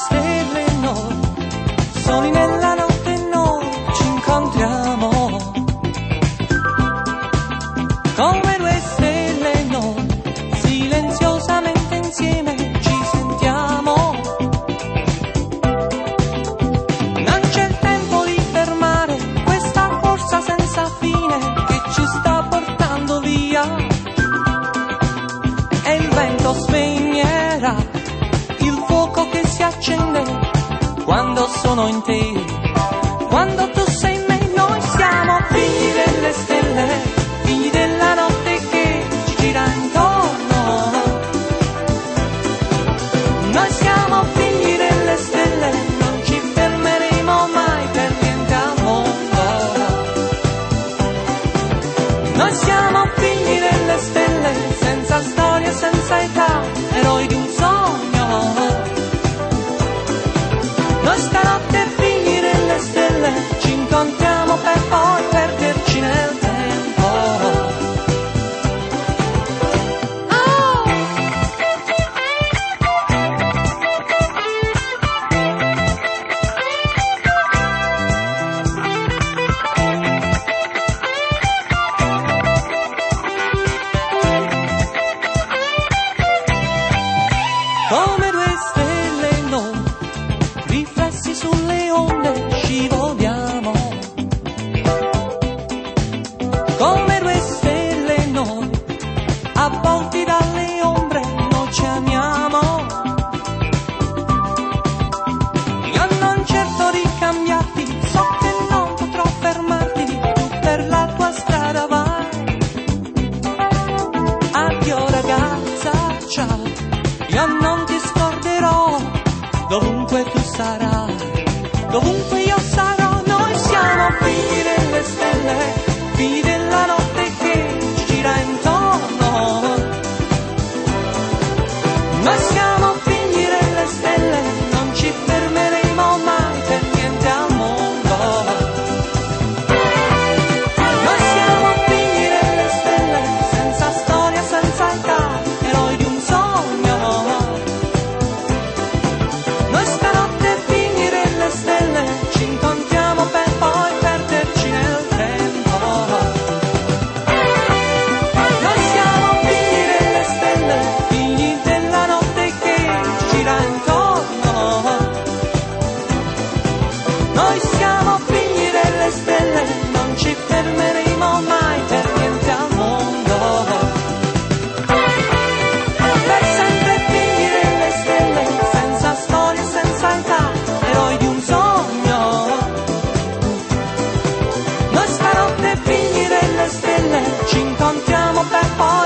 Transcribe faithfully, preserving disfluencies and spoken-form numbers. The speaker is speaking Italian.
stelle noi, soli nella notte noi ci incontriamo. Come due stelle noi, silenziosamente insieme ci sentiamo. Non c'è il tempo di fermare questa corsa senza fine che ci sta portando via. E il vento spegnerà il fuoco che si accende quando sono in te, quando tu sei in me. Noi siamo figli delle stelle, figli della notte che ci gira intorno. Noi siamo figli delle stelle, non ci fermeremo mai per niente al mondo. Noi siamo figli delle stelle, senza storia, senza età, eroi di un sogno. Noi stanotte figli delle stelle, ci incontriamo per poi perderci nel tempo. Oh! Come due stelle noi, riflessi sulle onde scivoliamo. Come due stelle noi, avvolti dalle ombre noi ci amiamo. Io non cerco di cambiarti, so che non potrò fermarti, tu per la tua strada vai. Addio ragazza, ciao, io non ti scorderò, dovunque tu sarai, dovunque io sarò. Noi siamo figli delle stelle, figli della notte che ci gira intorno. Noi siamo figli delle stelle, non ci fermeremo mai per niente al mondo. Noi siamo figli delle stelle, senza storia, senza età, eroi di un sogno. Noi stanotte figli delle stelle, ci incontriamo per poi perderci nel tempo. Noi siamo figli delle stelle, figli della notte che ci gira intorno. Noi siamo figli delle stelle, non ci fermeremo mai per niente al mondo. Per sempre figli delle stelle, senza storia, senza età, eroi di un sogno. Noi stanotte figli delle stelle, ci incontriamo per poi